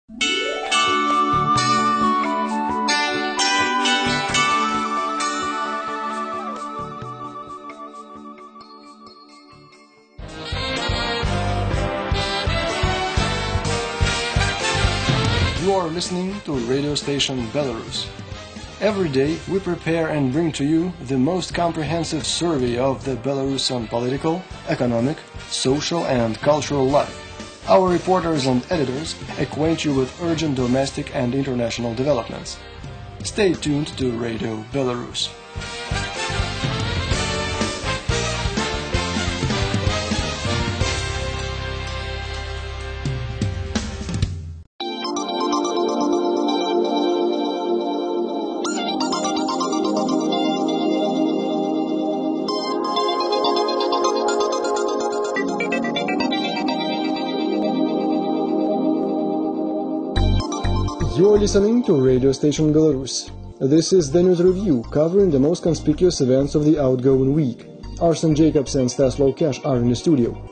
You are listening to radio station Belarus. Every day we prepare and bring to you the most comprehensive survey of the Belarusian political, economic, social and cultural life. Our reporters and editors acquaint you with urgent domestic and international developments. Stay tuned to Radio Belarus. You're listening to Radio Station Belarus. This is the news review covering the most conspicuous events of the outgoing week. Arsen Jacobs and Stas Laukash are in the studio.